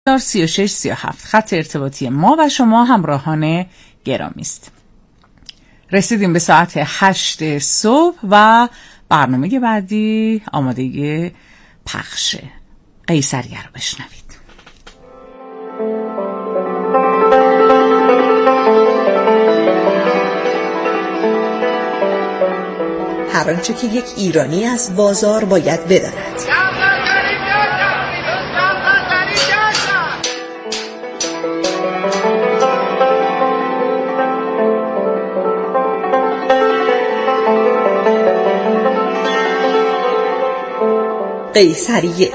3637 خط ارتباطی ما و شما همراهان گرامی است. رسیدیم به ساعت 8 صبح و برنامه بعدی آماده پخشه. قیصریه رو بشنوید. هر آنچه که یک ایرانی از بازار باید بداند. قیصریه.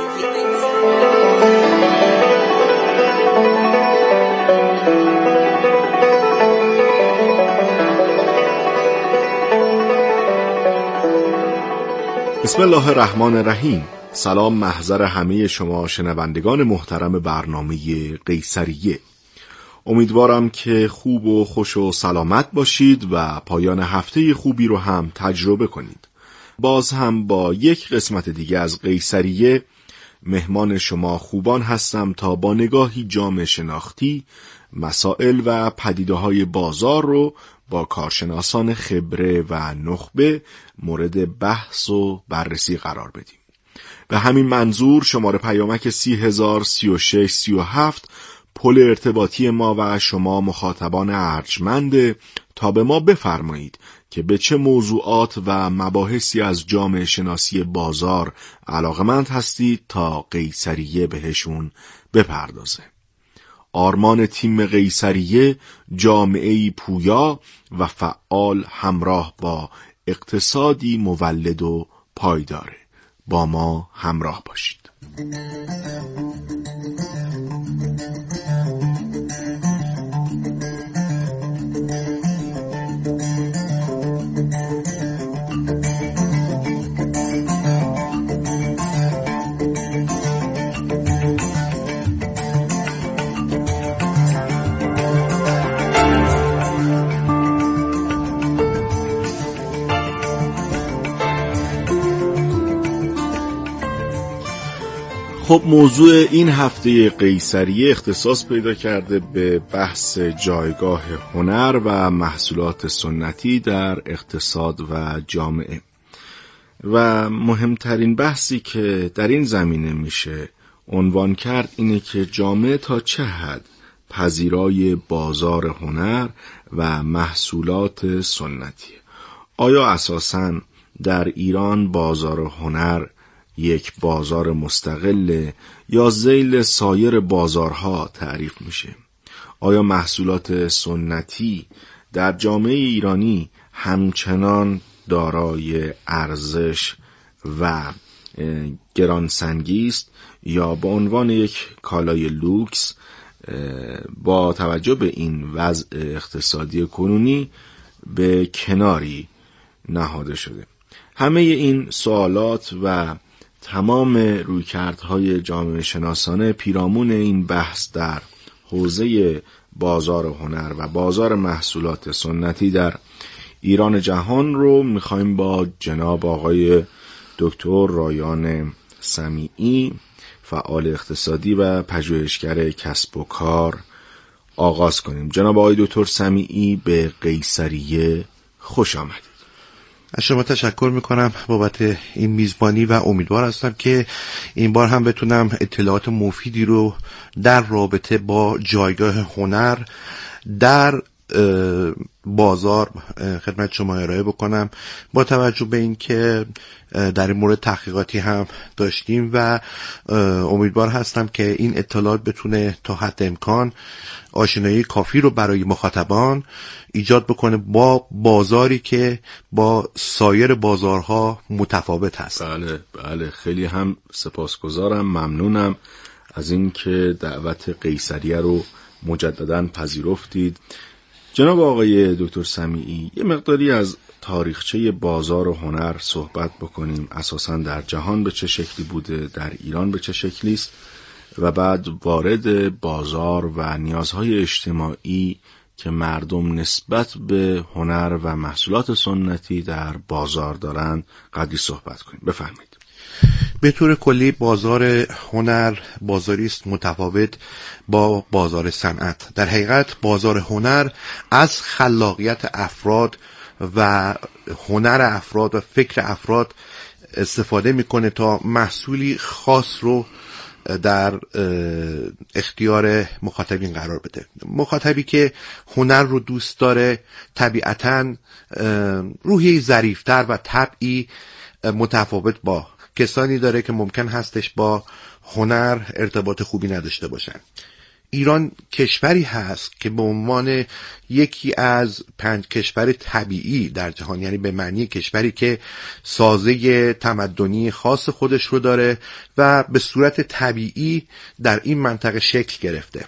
بسم الله الرحمن الرحیم. سلام محضر همه شما شنوندگان محترم برنامه قیصریه. امیدوارم که خوب و خوش و سلامت باشید و پایان هفته خوبی رو هم تجربه کنید. باز هم با یک قسمت دیگه از قیصریه مهمان شما خوبان هستم تا با نگاهی جامع شناختی مسائل و پدیده‌های بازار رو با کارشناسان خبره و نخبه مورد بحث و بررسی قرار بدیم. به همین منظور شماره پیامک 303637 پل ارتباطی ما و شما مخاطبان ارجمند تا به ما بفرمایید که به چه موضوعات و مباحثی از جامعه شناسی بازار علاقمند هستید تا قیصریه بهشون بپردازه. آرمان تیم قیصریه جامعه‌ای پویا و فعال همراه با اقتصادی مولد و پایداره. با ما همراه باشید. خب موضوع این هفته قیصریه اختصاص پیدا کرده به بحث جایگاه هنر و محصولات سنتی در اقتصاد و جامعه و مهمترین بحثی که در این زمینه میشه عنوان کرد اینه که جامعه تا چه حد پذیرای بازار هنر و محصولات سنتی. آیا اساساً در ایران بازار هنر یک بازار مستقل یا ذیل سایر بازارها تعریف میشه؟ آیا محصولات سنتی در جامعه ایرانی همچنان دارای ارزش و گرانسنگی است یا به عنوان یک کالای لوکس با توجه به این وضع اقتصادی کنونی به کناری نهاده شده؟ همه این سوالات و تمام رویکردهای جامعه شناسانه پیرامون این بحث در حوزه بازار هنر و بازار محصولات سنتی در ایران جهان رو میخوایم با جناب آقای دکتر رایان سمیعی، فعال اقتصادی و پژوهشگر کسب و کار آغاز کنیم. جناب آقای دکتر سمیعی به قیصریه خوش آمدید. از شما تشکر میکنم بابت این میزبانی و امیدوار هستم که این بار هم بتونم اطلاعات مفیدی رو در رابطه با جایگاه هنر در بازار خدمت شما ارائه بکنم، با توجه به این که در این مورد تحقیقاتی هم داشتیم و امیدوار هستم که این اطلاعات بتونه تا حد امکان آشنایی کافی رو برای مخاطبان ایجاد بکنه با بازاری که با سایر بازارها متفاوت هست. بله خیلی هم سپاسگزارم، ممنونم از این که دعوت قیصریه رو مجدداً پذیرفتید. جناب آقای دکتر سمیعی، یه مقداری از تاریخچه بازار و هنر صحبت بکنیم. اساساً در جهان به چه شکلی بوده، در ایران به چه شکلی است و بعد وارد بازار و نیازهای اجتماعی که مردم نسبت به هنر و محصولات سنتی در بازار دارند قدری صحبت کنیم. بفرمایید. به طور کلی بازار هنر بازاری است متفاوت با بازار صنعت. در حقیقت بازار هنر از خلاقیت افراد و هنر افراد و فکر افراد استفاده میکنه تا محصولی خاص رو در اختیار مخاطبین قرار بده. مخاطبی که هنر رو دوست داره طبیعتاً روحی ظریف‌تر و طبعی متفاوت با کسانی داره که ممکن هستش با هنر ارتباط خوبی نداشته باشن. ایران کشوری هست که به عنوان یکی از 5 کشور طبیعی در جهان، یعنی به معنی کشوری که سازه تمدنی خاص خودش رو داره و به صورت طبیعی در این منطقه شکل گرفته.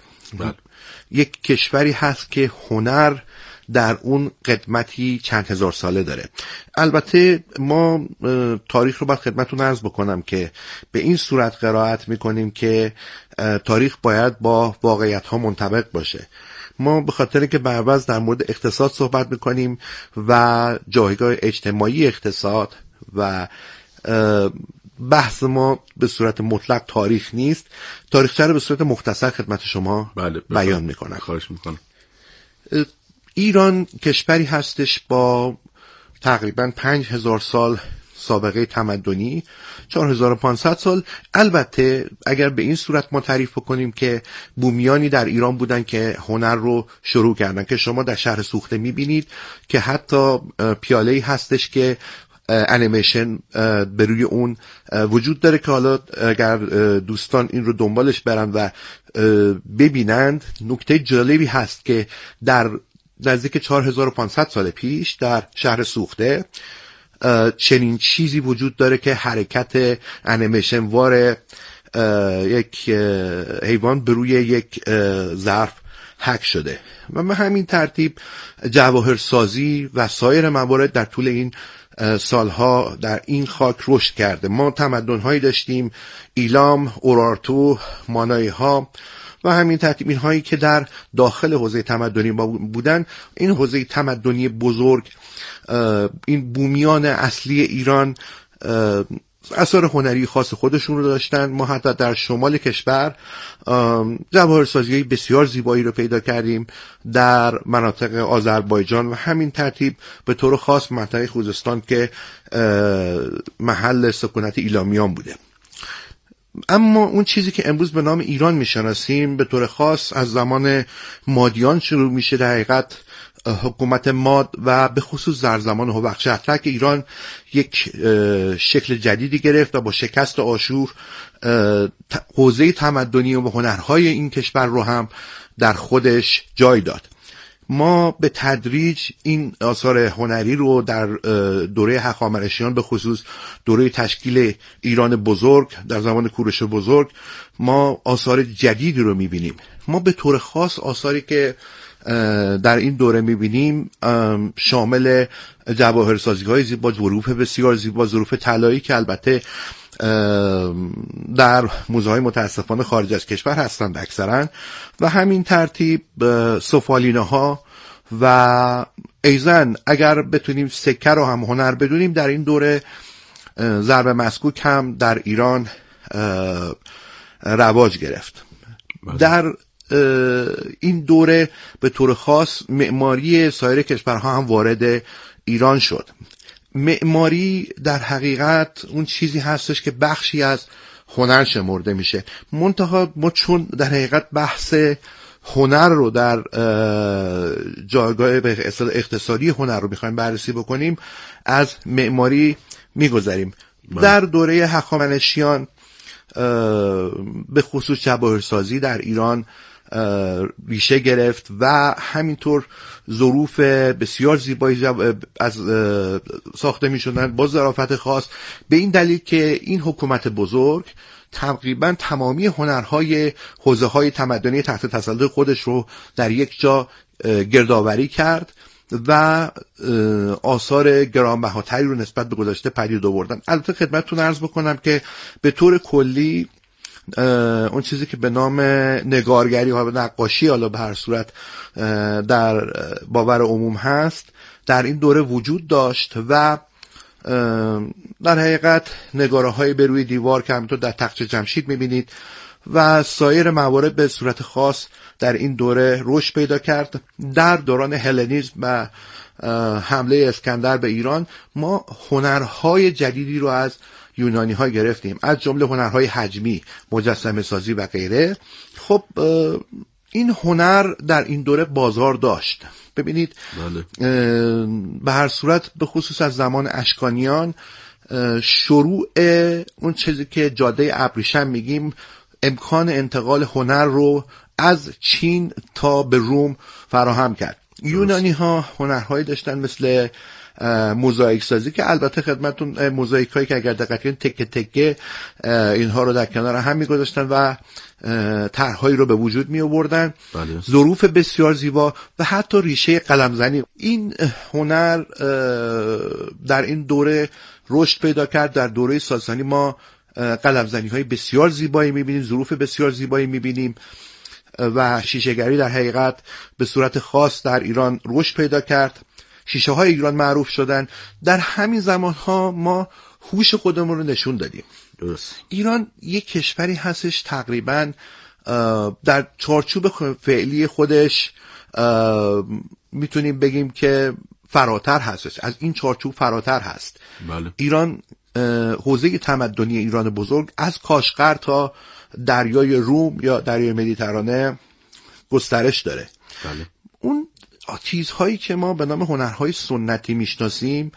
یک کشوری هست که هنر در اون قدمتی چند هزار ساله داره. البته ما تاریخ رو باید خدمتتون عرض بکنم که به این صورت قرائت میکنیم که تاریخ باید با واقعیت ها منطبق باشه. ما به خاطر که برعوض در مورد اقتصاد صحبت میکنیم و جایگاه اجتماعی اقتصاد و بحث ما به صورت مطلق تاریخ نیست، تاریخچه رو به صورت مختصر خدمت شما بیان میکنم. خواهش میکنم. ایران کشوری هستش با تقریباً 5000 سال سابقه تمدنی، 4500 سال. البته اگر به این صورت ما تعریف کنیم که بومیانی در ایران بودن که هنر رو شروع کردن، که شما در شهر سوخته میبینید که حتی پیاله‌ای هستش که انیمیشن به روی اون وجود داره که حالا اگر دوستان این رو دنبالش برن و ببینند، نکته جالبی هست که در نزدیک 4500 سال پیش در شهر سوخته چنین چیزی وجود داره که حرکت انیمیشن وار یک حیوان بر روی یک ظرف حک شده و به همین ترتیب جواهرسازی و سایر موارد در طول این سالها در این خاک رشد کرده. ما تمدن‌هایی داشتیم، ایلام، اورارتو، مانایی ها و همین ترتیب اینهایی که در داخل حوزه تمدنی بودن. این حوزه تمدنی بزرگ، این بومیان اصلی ایران اثار هنری خاص خودشون رو داشتن. ما حتی در شمال کشور جواهرسازی بسیار زیبایی رو پیدا کردیم در مناطق آذربایجان و همین ترتیب به طور خاص منطقه خوزستان که محل سکونت ایلامیان بوده. اما اون چیزی که امروز به نام ایران میشناسیم به طور خاص از زمان مادیان شروع میشه. در حقیقت حکومت ماد و به خصوص در زمان هوخشهرتک ایران یک شکل جدیدی گرفت و با شکست آشور حوزه تمدنی و هنرهای این کشور رو هم در خودش جای داد. ما به تدریج این آثار هنری رو در دوره هخامنشیان به خصوص دوره تشکیل ایران بزرگ در زمان کوروش بزرگ ما آثار جدیدی رو میبینیم. ما به طور خاص آثاری که در این دوره میبینیم شامل جواهرسازی های زیبا، ظروف بسیار زیبا، ظروف طلایی که البته در موزه های متاسفانه خارج از کشور هستند اکثرا، و همین ترتیب سفالینه ها و ایزن اگر بتونیم سکه رو هم هنر بدونیم. در این دوره ضرب مسکوک هم در ایران رواج گرفت. در این دوره به طور خاص معماری سایر کشورها هم وارد ایران شد. معماری در حقیقت اون چیزی هستش که بخشی از هنر شمرده میشه. منتها ما چون در حقیقت بحث هنر رو در جایگاه به اصطلاح اقتصادی هنر رو میخوایم بررسی بکنیم، از معماری میگذریم. در دوره هخامنشیان به خصوص جواهرسازی در ایران ریشه گرفت و همینطور ظروف بسیار زیبایی از ساخته می شدن با ظرافت خاص، به این دلیل که این حکومت بزرگ تقریبا تمامی هنرهای حوزه های تمدنی تحت تسلط خودش رو در یک جا گردآوری کرد و آثار گرانبهاتری رو نسبت به گذشته پدید آوردن. البته خدمتتون عرض بکنم که به طور کلی اون چیزی که به نام نگارگری و نقاشی حالا به هر صورت در باور عموم هست در این دوره وجود داشت و در حقیقت نگاره‌های به روی دیوار که همونطور در تخت جمشید می‌بینید و سایر موارد به صورت خاص در این دوره رشد پیدا کرد. در دوران هلنیسم و حمله اسکندر به ایران ما هنرهای جدیدی رو از یونانی ها گرفتیم، از جمله هنرهای حجمی، مجسمه سازی و غیره. خب این هنر در این دوره بازار داشت. ببینید به هر صورت به خصوص از زمان اشکانیان شروع اون چیزی که جاده ابریشم میگیم امکان انتقال هنر رو از چین تا به روم فراهم کرد. یونانی ها هنرهایی داشتن مثل موزاییک سازی که البته خدمتون موزاییک هایی که اگر دقت کنید تکه تکه اینها رو در کنار هم میگذاشتن و طرحهایی رو به وجود می آوردن. ظروف بسیار زیبا و حتی ریشه قلمزنی. این هنر در این دوره رشد پیدا کرد. در دوره ساسانی ما قلمزنی های بسیار زیبایی میبینیم، ظروف بسیار زیبایی میبینیم و شیشه‌گری در حقیقت به صورت خاص در ایران رشد پیدا کرد. شیشه های ایران معروف شدن. در همین زمان ها ما هوش خودمون رو نشون دادیم. درست. ایران یک کشوری هستش تقریبا در چارچوب فعلی خودش میتونیم بگیم که فراتر هستش، از این چارچوب فراتر هست. بله. ایران حوزه تمدنی ایران بزرگ از کاشغر تا دریای روم یا دریای مدیترانه گسترش داره. بله. اون چیزهایی که ما به نام هنرهای سنتی میشناسیم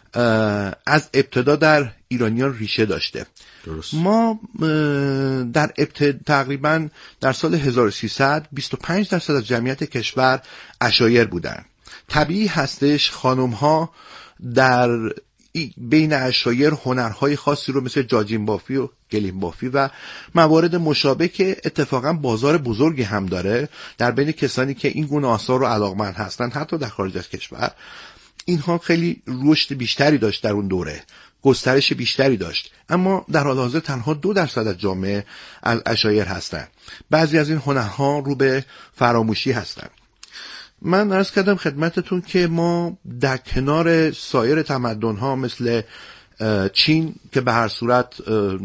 از ابتدا در ایرانیان ریشه داشته. درست. ما در تقریبا در سال 1300 25% از جمعیت کشور عشایر بودن. طبیعی هستش خانم‌ها در بین عشایر هنرهای خاصی رو مثل جاجین بافی و گلیم بافی و موارد مشابه که اتفاقا بازار بزرگی هم داره در بین کسانی که این گونه آثار رو علاقمند هستن حتی در خارج از کشور. اینها خیلی رشد بیشتری داشت در اون دوره، گسترش بیشتری داشت، اما در حال حاضر تنها 2% از جامعه از عشایر هستن. بعضی از این هنرها رو به فراموشی هستن. من عرض کردم خدمتتون که ما در کنار سایر تمدن‌ها مثل چین که به هر صورت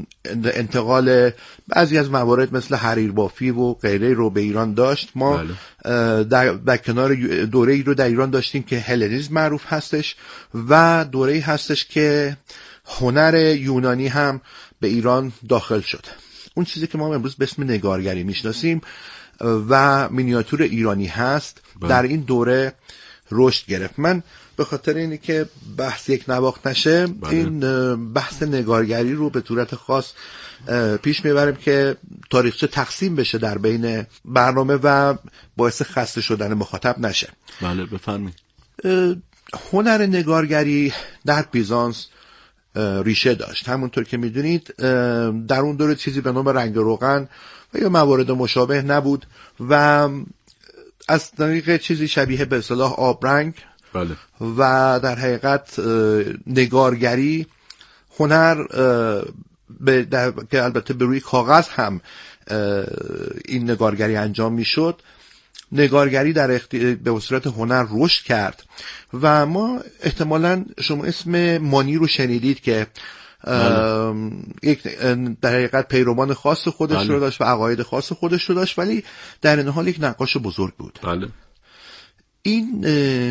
انتقال بعضی از موارد مثل حریر بافی و غیره رو به ایران داشت، ما در کنار دوره‌ای رو در ایران داشتیم که هلنیسم معروف هستش و دوره‌ای هستش که هنر یونانی هم به ایران داخل شد. اون چیزی که ما امروز به اسم نگارگری میشناسیم و مینیاتور ایرانی هست در این دوره رشد گرفت. من به خاطر اینی که بحث یک نواخت نشه این بحث نگارگری رو به صورت خاص پیش میبریم که تاریخچه تقسیم بشه در بین برنامه و باعث خسته شدن مخاطب نشه. بله بفرمایید. هنر نگارگری در بیزانس ریشه داشت. همونطور که میدونید در اون دوره چیزی به نام رنگ روغن و یا موارد مشابه نبود و از طریق چیزی شبیه به اصطلاح آبرنگ بله. و در حقیقت نگارگری هنر که البته به روی کاغذ هم این نگارگری انجام میشد، نگارگری به صورت هنر رشد کرد و ما احتمالاً شما اسم مانی رو شنیدید که یک در حقیقت پیروان خاص خودش رو داشت و عقاید خاص خودش رو داشت، ولی در این حال یک نقاش بزرگ بود. بله. این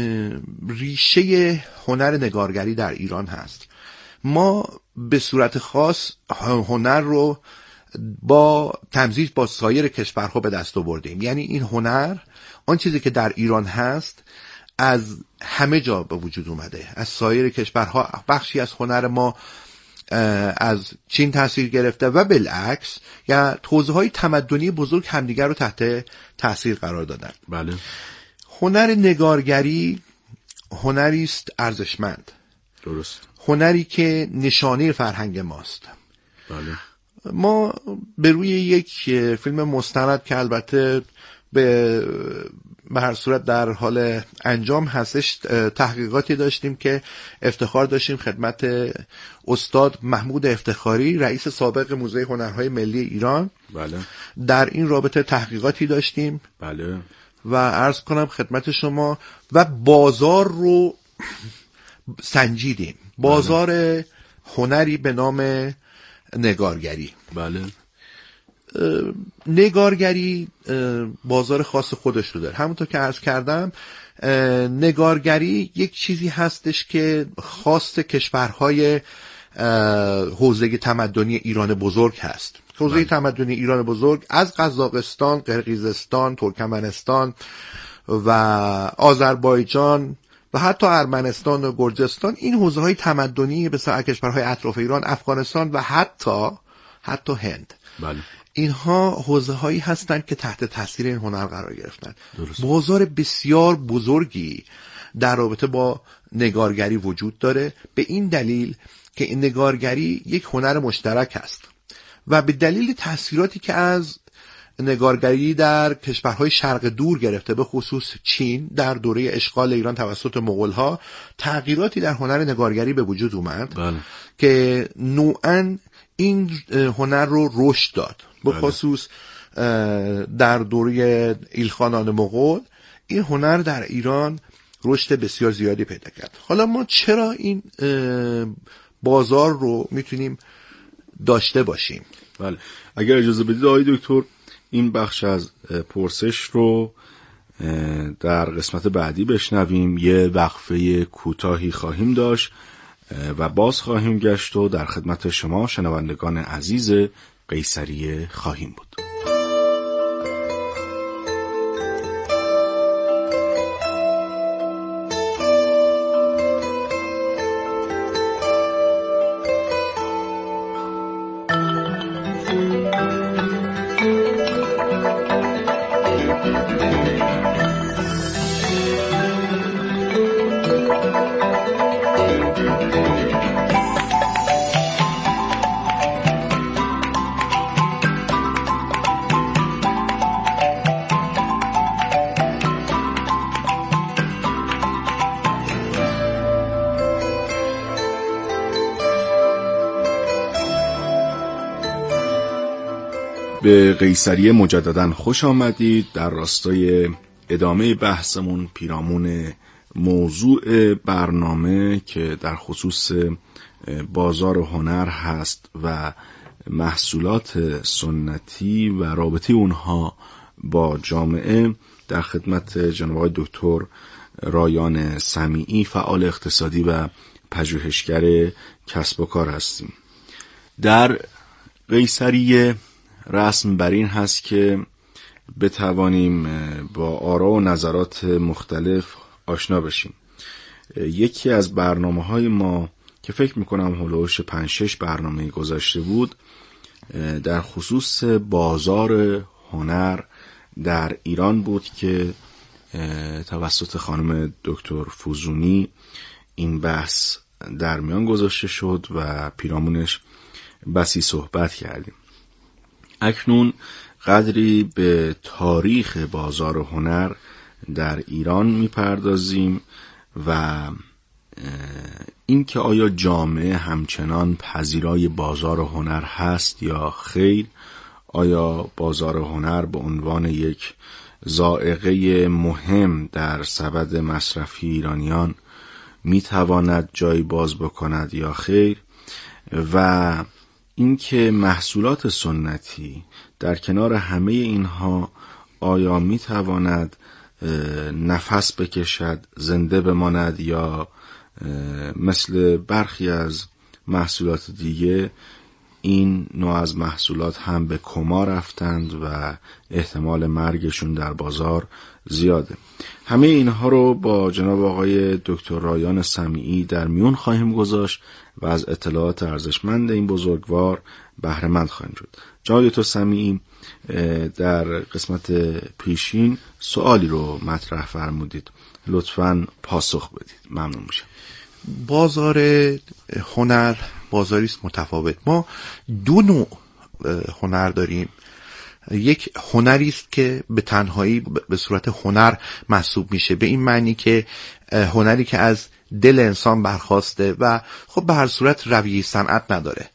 ریشه هنر نگارگری در ایران هست. ما به صورت خاص هنر رو با تمزیج با سایر کشورها به دست آوردیم. یعنی این هنر آن چیزی که در ایران هست از همه جا به وجود اومده، از سایر کشورها. بخشی از هنر ما از چین تاثیر گرفته و بالعکس، یا حوزه‌های تمدنی بزرگ همدیگر رو تحت تاثیر قرار دادن. بله. هنر نگارگری هنری است ارزشمند. درست. هنری که نشانه فرهنگ ماست. بله. ما به روی یک فیلم مستند که البته به هر صورت در حال انجام هستش تحقیقاتی داشتیم که افتخار داشتیم خدمت استاد محمود افتخاری، رئیس سابق موزه هنرهای ملی ایران. بله. در این رابطه تحقیقاتی داشتیم. بله. و عرض کنم خدمت شما و بازار رو سنجیدیم. بازار هنری به نام نگارگری. بله. نگارگری بازار خاص خودش رو داره. همونطور که عرض کردم نگارگری یک چیزی هستش که خاص کشورهای حوزه تمدنی ایران بزرگ هست. حوزه تمدنی ایران بزرگ از قزاقستان، قرقیزستان، ترکمنستان و آذربایجان و حتی ارمنستان و گرجستان، این حوزه های تمدنی به سر کشورهای اطراف ایران، افغانستان و حتی هند. بله. اینها حوزه هایی هستند که تحت تاثیر این هنر قرار گرفتن. درست. بازار بسیار بزرگی در رابطه با نگارگری وجود داره، به این دلیل که این نگارگری یک هنر مشترک است و به دلیل تأثیراتی که از نگارگری در کشورهای شرق دور گرفته، به خصوص چین در دوره اشغال ایران توسط مغول‌ها، تغییراتی در هنر نگارگری به وجود اومد. بله. که نوعاً این هنر رو رشد داد. به خصوص در دوره ایلخانان مغول این هنر در ایران رشد بسیار زیادی پیدا کرد. حالا ما چرا این بازار رو میتونیم داشته باشیم؟ بله، اگر اجازه بدید آقای دکتر، این بخش از پرسش رو در قسمت بعدی بشنویم. یه وقفه کوتاهی خواهیم داشت و باز خواهیم گشت و در خدمت شما شنوندگان عزیز قیصریه خواهیم بود. به قیصریه مجدداً خوش آمدید. در راستای ادامه بحثمون پیرامون موضوع برنامه که در خصوص بازار هنر هست و محصولات سنتی و رابطه اونها با جامعه، در خدمت جناب آقای دکتر رایان سمیعی، فعال اقتصادی و پژوهشگر کسب و کار هستیم. در قیصریه رسم بر این هست که بتوانیم با آرا و نظرات مختلف آشنا بشیم. یکی از برنامه‌های ما که فکر میکنم هلوش 5-6 برنامه گذشته بود، در خصوص بازار هنر در ایران بود که توسط خانم دکتر فوزونی این بحث در میان گذاشته شد و پیرامونش بسی صحبت کردیم. اکنون قدری به تاریخ بازار هنر در ایران میپردازیم و این که آیا جامعه همچنان پذیرای بازار هنر هست یا خیر، آیا بازار هنر به عنوان یک ذائقه مهم در سبد مصرفی ایرانیان میتواند جای باز بکند یا خیر، و اینکه محصولات سنتی در کنار همه اینها آیا میتواند نفس بکشد، زنده بماند، یا مثل برخی از محصولات دیگه این نوع از محصولات هم به کما رفتند و احتمال مرگشون در بازار زیاده. همه اینها رو با جناب آقای دکتر رایان سمیعی در میون خواهیم گذاشت و از اطلاعات ارزشمند این بزرگوار بهره مند خواهیم شد. جناب دکتر سمیعی در قسمت پیشین سوالی رو مطرح فرمودید، لطفاً پاسخ بدید، ممنون میشم. بازار هنر بازاری است متفاوت. ما دو نوع هنر داریم. یک هنری است که به تنهایی به صورت هنر محسوب میشه، به این معنی که هنری که از دل انسان برخواسته و خب به هر صورت رویه صنعت نداره.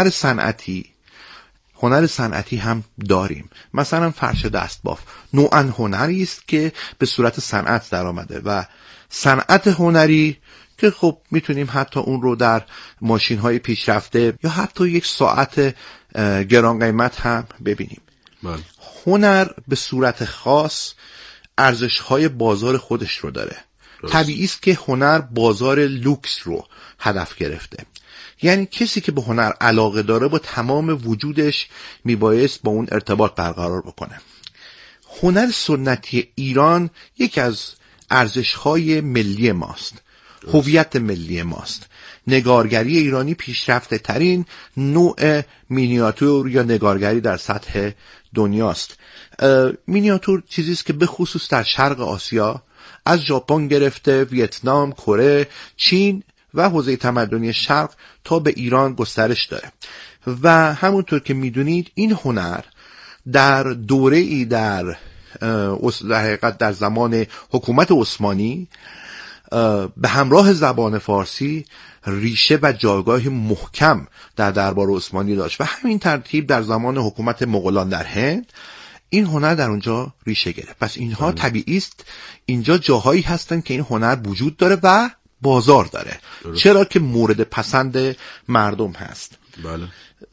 هنر صنعتی هم داریم، مثلا فرش دستباف نوعاً هنری است که به صورت صنعت در آمده و صنعت هنری که خب میتونیم حتی اون رو در ماشین های پیشرفته یا حتی یک ساعت گران قیمت هم ببینیم. هنر به صورت خاص ارزش های بازار خودش رو داره. طبیعی است که هنر بازار لوکس رو هدف گرفته، یعنی کسی که به هنر علاقه داره با تمام وجودش میبایست با اون ارتباط برقرار بکنه. هنر سنتی ایران یکی از ارزش‌های ملی ماست، هویت ملی ماست. نگارگری ایرانی پیشرفته ترین نوع مینیاتور یا نگارگری در سطح دنیاست. مینیاتور چیزی است که به خصوص در شرق آسیا از ژاپن گرفته، ویتنام، کره، چین و حوزه تمدنی شرق تا به ایران گسترش داره و همونطور که میدونید این هنر در دوره‌ای در حقیقت در زمان حکومت عثمانی به همراه زبان فارسی ریشه و جایگاه محکم در دربار عثمانی داشت و همین ترتیب در زمان حکومت مغولان در هند این هنر در اونجا ریشه گرفت. پس اینها طبیعی است اینجا جاهایی هستن که این هنر وجود داره و بازار داره. چرا که مورد پسند مردم هست. بله.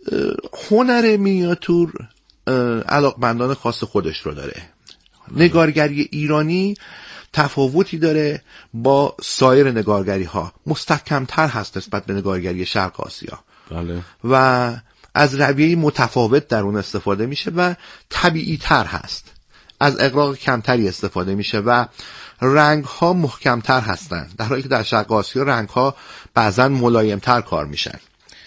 هنر مینیاتور علاقمندان خاص خودش رو داره. نگارگری ایرانی تفاوتی داره با سایر نگارگری ها، مستحکمتر هست نسبت به نگارگری شرق آسیا. بله. و از رویه متفاوت در اون استفاده میشه و طبیعی تر هست، از اغراق کمتری استفاده میشه و رنگ ها محکمتر هستن، در حالی که در شرق آسیا رنگ ها بعضا ملایمتر کار میشن.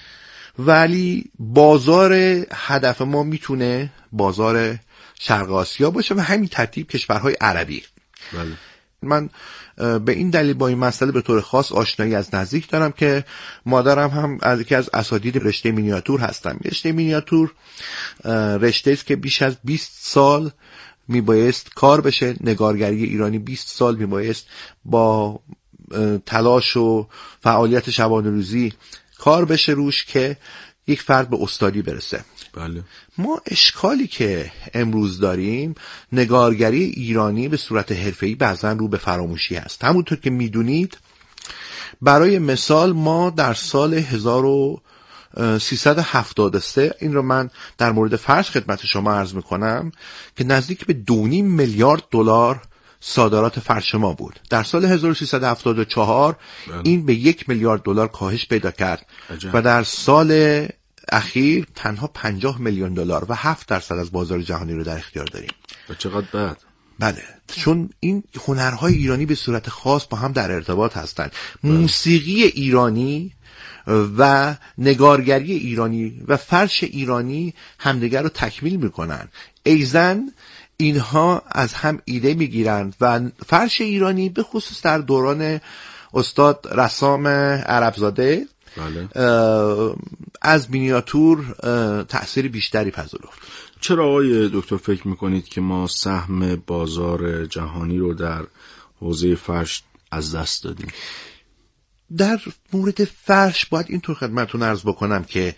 ولی بازار هدف ما میتونه بازار شرق آسیا باشه و همین ترتیب کشورهای عربی. بله. من به این دلیل با این مسئله به طور خاص آشنایی از نزدیک دارم که مادرم هم از یکی از اساتید رشته مینیاتور هستم. رشته مینیاتور رشته است که بیش از 20 سال میبایست کار بشه. نگارگری ایرانی 20 سال میبایست با تلاش و فعالیت شبانه روزی کار بشه روش که یک فرد به استادی برسه. بله. ما اشکالی که امروز داریم، نگارگری ایرانی به صورت حرفه‌ای بعضا رو به فراموشی هست. همونطور که میدونید برای مثال ما در سال 1373 این رو من در مورد فرش خدمت شما عرض میکنم که نزدیک به 2.5 میلیارد دلار صادرات فرش ما بود. در سال 1374 این به 1 میلیارد دلار کاهش پیدا کرد و در سال اخیر تنها 50 میلیون دلار و 7% از بازار جهانی رو در اختیار داریم. و چقدر بد. بله، چون این هنرهای ایرانی به صورت خاص با هم در ارتباط هستند. موسیقی ایرانی و نگارگری ایرانی و فرش ایرانی همدیگر رو تکمیل میکنن. ایزن اینها از هم ایده میگیرند و فرش ایرانی به خصوص در دوران استاد رسام عربزاده بله. از مینیاتور تأثیر بیشتری پذیرفت. چرا آقای دکتر فکر میکنید که ما سهم بازار جهانی رو در حوزه فرش از دست دادیم؟ در مورد فرش باید اینطور خدمتتون عرض بکنم که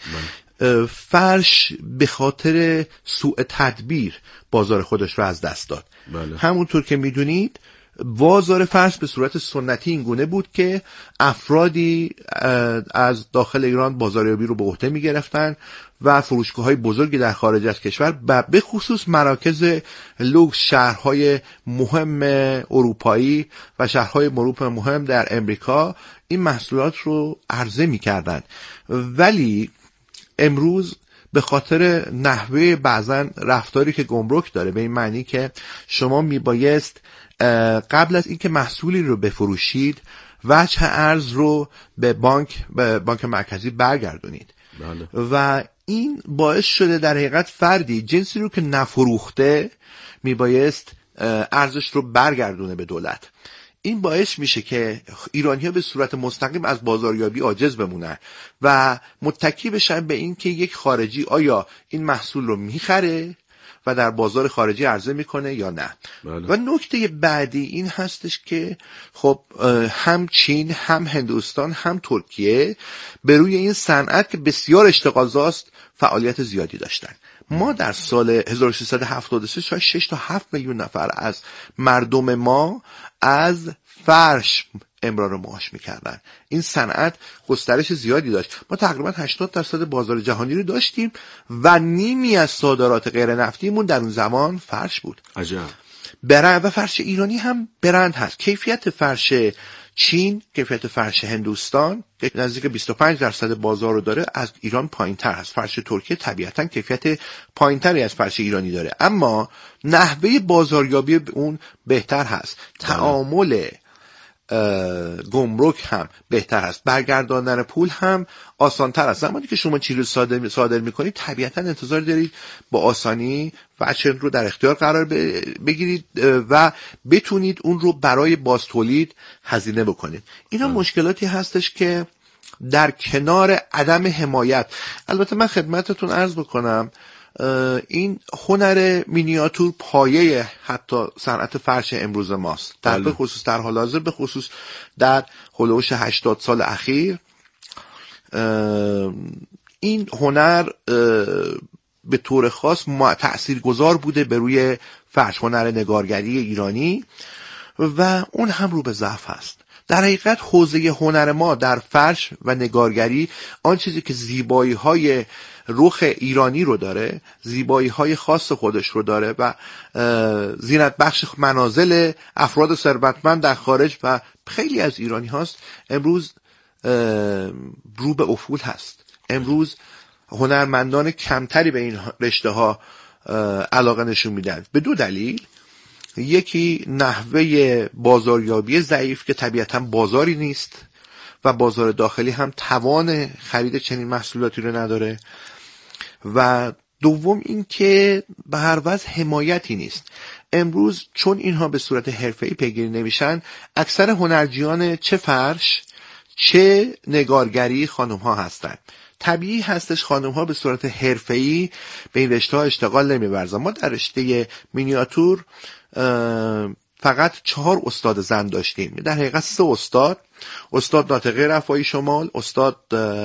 فرش به خاطر سوء تدبیر بازار خودش رو از دست داد. بله. همونطور که میدونید بازار فرش به صورت سنتی این گونه بود که افرادی از داخل ایران بازاریابی رو به عهده میگرفتن و فروشگاه‌های بزرگی در خارج از کشور و به خصوص مراکز لوکس، شهرهای مهم اروپایی و شهرهای مهم در امریکا این محصولات رو عرضه میکردن. ولی امروز به خاطر نحوه بعضن رفتاری که گمرک داره، به این معنی که شما میبایست قبل از اینکه محصولی رو بفروشید وجه ارز رو به بانک مرکزی برگردونید. بله. و این باعث شده در حقیقت فردی جنسی رو که نفروخته میبایست ارزش رو برگردونه به دولت. این باعث میشه که ایرانی‌ها به صورت مستقیم از بازاریابی عاجز بمونن و متکی بشن به این که یک خارجی آیا این محصول رو میخره و در بازار خارجی عرضه میکنه یا نه. بله. و نکته بعدی این هستش که خب هم چین، هم هندوستان، هم ترکیه به روی این صنعت که بسیار اشتغالزاست فعالیت زیادی داشتن. ما در سال 1373 شاید 6 تا 7 میلیون نفر از مردم ما از فرش امرار معاش میکردن. این صنعت گسترش زیادی داشت. ما تقریبا 80% بازار جهانی رو داشتیم و نیمی از صادرات غیر نفتیمون در اون زمان فرش بود. عجب. برند و فرش ایرانی هم برند هست. کیفیت فرش چین، کیفیت فرش هندوستان که نزدیک 25% بازار رو داره، از ایران پایین‌تر هست. فرش ترکیه طبیعتاً کیفیت پایین‌تری از فرش ایرانی داره، اما نحوه بازاریابی اون بهتر هست. تعامل گمرک هم بهتر هست، برگرداندن پول هم آسان‌تر است. زمانی که شما چیزی رو صادر می‌کنید طبیعتاً انتظار دارید با آسانی وجه رو در اختیار قرار بگیرید و بتونید اون رو برای بازتولید هزینه بکنید. اینا مشکلاتی هستش که در کنار عدم حمایت، البته من خدمتتون عرض بکنم این هنر مینیاتور پایه حتی صنعت فرش امروز ماست، در به خصوص در حال حاضر، به خصوص در هلوش 80 سال اخیر. این هنر به طور خاص تأثیرگذار بوده به روی فرش، هنر نگارگری ایرانی، و اون هم رو به ضعف هست. در حقیقت حوزه هنر ما در فرش و نگارگری آن چیزی که زیبایی های رخ ایرانی رو داره، زیبایی های خاص خودش رو داره و زینت بخش منازل افراد ثروتمند در خارج و خیلی از ایرانی هاست، امروز رو به افول هست. امروز هنرمندان کمتری به این رشته ها علاقه نشون میدن به دو دلیل. یکی نحوه بازاریابی ضعیف که طبیعتاً بازاری نیست و بازار داخلی هم توان خرید چنین محصولاتی رو نداره، و دوم این که به هر وجه حمایتی نیست. امروز چون اینها به صورت حرفه‌ای پیگیری نمیشن، اکثر هنرجویان چه فرش چه نگارگری خانم ها هستن. طبیعی هستش خانم ها به صورت حرفه‌ای به این رشته ها اشتغال نمی‌ورزن. ما در رشته مینیاتور فقط 4 استاد زن داشتیم، در حقیقت 3 استاد: استاد ناطقه رفاعی شمال، استاد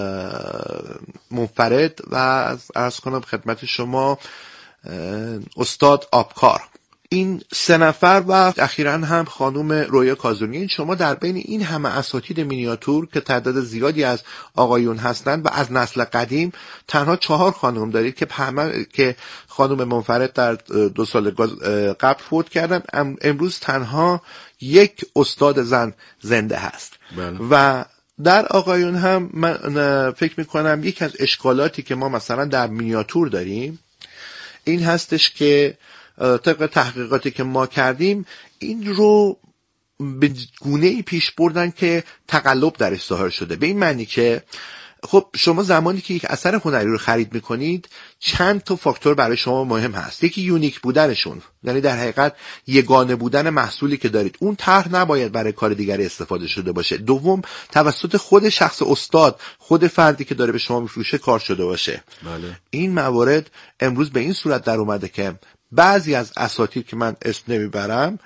منفرد و عرض کنم خدمت شما استاد آبکار. این 3 نفر و اخیراً هم خانم رویا کازونی. شما در بین این همه اساتید مینیاتور که تعداد زیادی از آقایون هستند و از نسل قدیم تنها 4 خانم دارید که خانم منفرد در 2 سال قبل فوت کردن. امروز تنها 1 استاد زن زنده هست. بله. و در آقایون هم من فکر میکنم یک از اشکالاتی که ما مثلا در مینیاتور داریم این هستش که طبق تحقیقاتی که ما کردیم این رو به گونه‌ای پیش بردن که تقلب درش ظاهر شده، به این معنی که خب شما زمانی که یک اثر هنری رو خرید میکنید چند تا فاکتور برای شما مهم هست. یکی یونیک بودنشون، یعنی در حقیقت یگانه بودن محصولی که دارید، اون طرح نباید برای کار دیگری استفاده شده باشه. دوم توسط خود شخص استاد، خود فردی که داره به شما میفروشه کار شده باشه. بله. این موارد امروز به این صورت در اومده که بعضی از اساتید که من اسم نمیبرم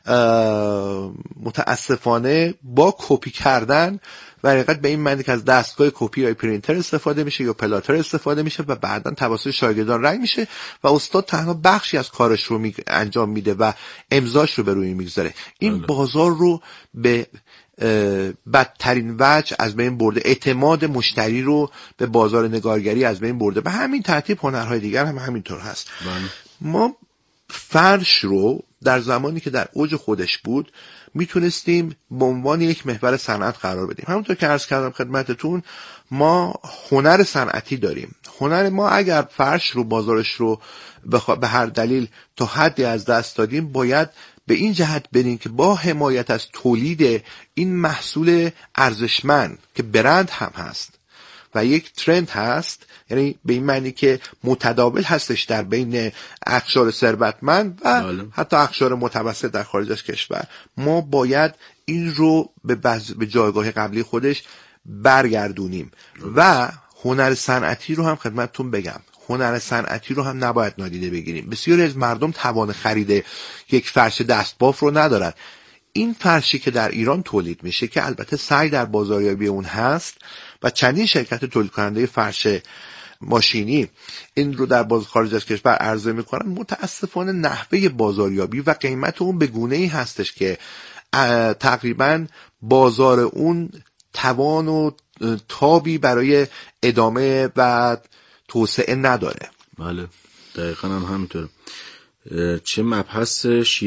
متاسفانه با کپی کردن و حقیقت به این معنی که از دستگاه کپی یا پرینتر استفاده میشه یا پلاتر استفاده میشه و بعداً توسط شاگردان رنگ میشه و استاد تنها بخشی از کارش رو انجام میده و امضاش رو به روی میگذاره. این بازار رو به بدترین وجه از بین برده، اعتماد مشتری رو به بازار نگارگری از بین برده. به همین ترتیب هنرهای دیگر هم همینطور هست. ما فرش رو در زمانی که در اوج خودش بود میتونستیم به عنوان یک محور صنعت قرار بدیم. همونطور که عرض کردم خدمتتون، ما هنر صنعتی داریم. هنر ما اگر فرش رو بازارش رو به هر دلیل تا حدی از دست دادیم، باید به این جهت بریم که با حمایت از تولید این محصول ارزشمند که برند هم هست و یک ترند هست، یعنی به این معنی که متداول هستش در بین اقشار ثروتمند و حتی اقشار متوسط در خارج از کشور، ما باید این رو به جایگاه قبلی خودش برگردونیم. و هنر صنعتی رو هم خدمتتون بگم، هنر صنعتی رو هم نباید نادیده بگیریم. بسیاری از مردم توان خرید یک فرش دستباف رو ندارن. این فرشی که در ایران تولید میشه که البته سعی در بازاریابی اون هست و چندین شرکت تولید کننده فرش ماشینی این رو در خارج از کشور عرضه میکنن، متاسفانه نحوه بازاریابی و قیمت اون به گونه‌ای هستش که تقریبا بازار اون توان و تابی برای ادامه و توسعه نداره. بله دقیقا هم همینطوره. چه مبحث